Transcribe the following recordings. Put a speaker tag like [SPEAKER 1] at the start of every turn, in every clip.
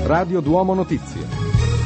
[SPEAKER 1] Radio Duomo Notizie.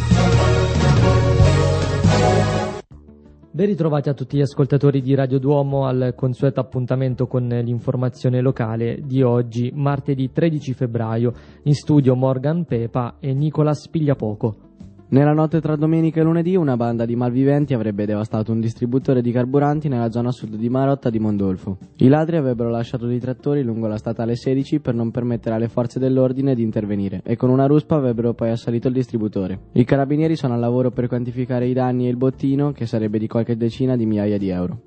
[SPEAKER 2] Ben ritrovati a tutti gli ascoltatori di Radio Duomo al consueto appuntamento con l'informazione locale di oggi, martedì 13 febbraio. In studio Morgan Pepa e Nicolas Pigliapoco.
[SPEAKER 3] Nella notte tra domenica e lunedì una banda di malviventi avrebbe devastato un distributore di carburanti nella zona sud di Marotta di Mondolfo. I ladri avrebbero lasciato dei trattori lungo la statale 16 per non permettere alle forze dell'ordine di intervenire e con una ruspa avrebbero poi assalito il distributore. I carabinieri sono al lavoro per quantificare i danni e il bottino, che sarebbe di qualche decina di migliaia di euro.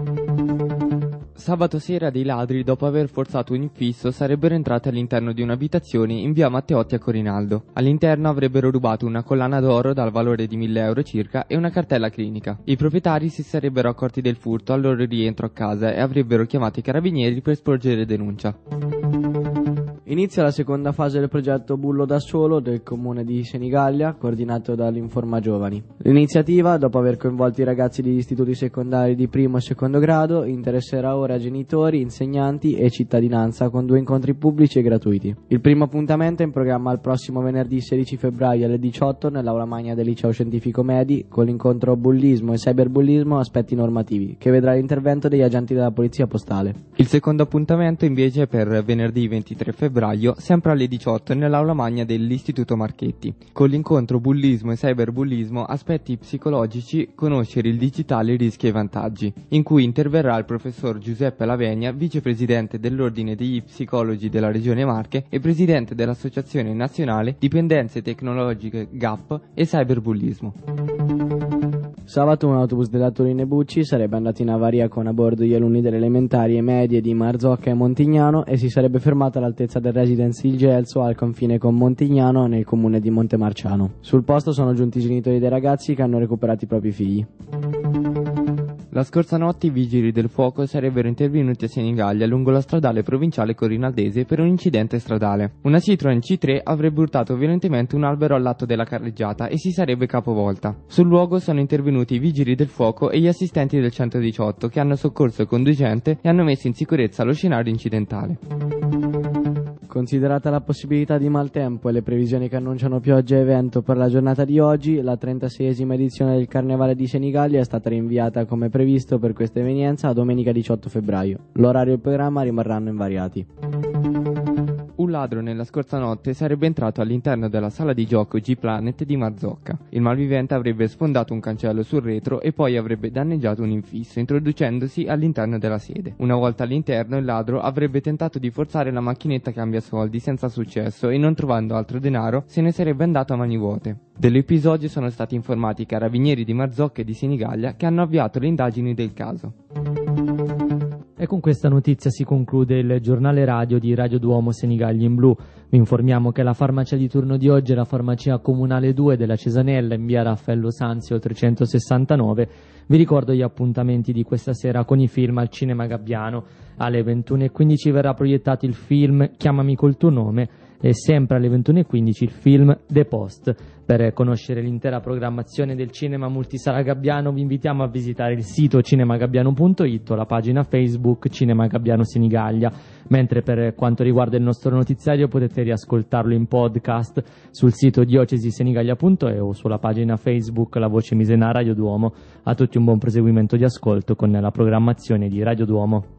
[SPEAKER 4] Sabato sera dei ladri, dopo aver forzato un infisso, sarebbero entrati all'interno di un'abitazione in via Matteotti a Corinaldo. All'interno avrebbero rubato una collana d'oro dal valore di 1.000 euro circa e una cartella clinica. I proprietari si sarebbero accorti del furto al loro rientro a casa e avrebbero chiamato i carabinieri per sporgere denuncia.
[SPEAKER 3] Inizia la seconda fase del progetto Bullo da Solo del comune di Senigallia, coordinato dall'Informa Giovani. L'iniziativa, dopo aver coinvolto i ragazzi degli istituti secondari di primo e secondo grado, interesserà ora genitori, insegnanti e cittadinanza con 2 incontri pubblici e gratuiti. Il primo appuntamento è in programma il prossimo venerdì 16 febbraio alle 18 nell'aula magna del liceo scientifico Medi con l'incontro Bullismo e Cyberbullismo aspetti normativi, che vedrà l'intervento degli agenti della polizia postale.
[SPEAKER 4] Il secondo appuntamento invece è per venerdì 23 febbraio, sempre alle 18 nell'aula magna dell'Istituto Marchetti, con l'incontro Bullismo e Cyberbullismo aspetti psicologici, conoscere il digitale, rischi e vantaggi, in cui interverrà il professor Giuseppe Lavegna, vicepresidente dell'Ordine degli Psicologi della Regione Marche e presidente dell'Associazione Nazionale Dipendenze Tecnologiche GAP e Cyberbullismo.
[SPEAKER 3] Sabato un autobus della Torino e Bucci sarebbe andato in avaria con a bordo gli alunni delle elementari e medie di Marzocca e Montignano e si sarebbe fermato all'altezza del residence Il Gelso al confine con Montignano nel comune di Montemarciano. Sul posto sono giunti i genitori dei ragazzi che hanno recuperato i propri figli.
[SPEAKER 4] La scorsa notte i vigili del fuoco sarebbero intervenuti a Senigallia lungo la stradale provinciale corinaldese per un incidente stradale. Una Citroen C3 avrebbe urtato violentemente un albero all'atto della carreggiata e si sarebbe capovolta. Sul luogo sono intervenuti i vigili del fuoco e gli assistenti del 118 che hanno soccorso il conducente e hanno messo in sicurezza lo scenario incidentale.
[SPEAKER 3] Considerata la possibilità di maltempo e le previsioni che annunciano pioggia e vento per la giornata di oggi, la 36esima edizione del Carnevale di Senigallia è stata rinviata come previsto per questa evenienza a domenica 18 febbraio. L'orario e il programma rimarranno invariati.
[SPEAKER 4] Un ladro nella scorsa notte sarebbe entrato all'interno della sala di gioco G-Planet di Marzocca. Il malvivente avrebbe sfondato un cancello sul retro e poi avrebbe danneggiato un infisso, introducendosi all'interno della sede. Una volta all'interno, il ladro avrebbe tentato di forzare la macchinetta cambia soldi senza successo e non trovando altro denaro se ne sarebbe andato a mani vuote. Dell'episodio sono stati informati i carabinieri di Marzocca e di Senigallia che hanno avviato le indagini del caso.
[SPEAKER 2] E con questa notizia si conclude il giornale radio di Radio Duomo Senigallia in blu. Vi informiamo che la farmacia di turno di oggi è la farmacia comunale 2 della Cesanella in via Raffaello Sanzio 369. Vi ricordo gli appuntamenti di questa sera con i film al Cinema Gabbiano. Alle 21:15 verrà proiettato il film Chiamami col tuo nome e sempre alle 21:15 il film The Post. Per conoscere l'intera programmazione del Cinema Multisala Gabbiano vi invitiamo a visitare il sito cinemagabbiano.it o la pagina Facebook Cinema Gabbiano Senigallia, mentre per quanto riguarda il nostro notiziario potete riascoltarlo in podcast sul sito diocesisenigallia.eu o sulla pagina Facebook La Voce Misena Radio Duomo. A tutti un buon proseguimento di ascolto con la programmazione di Radio Duomo.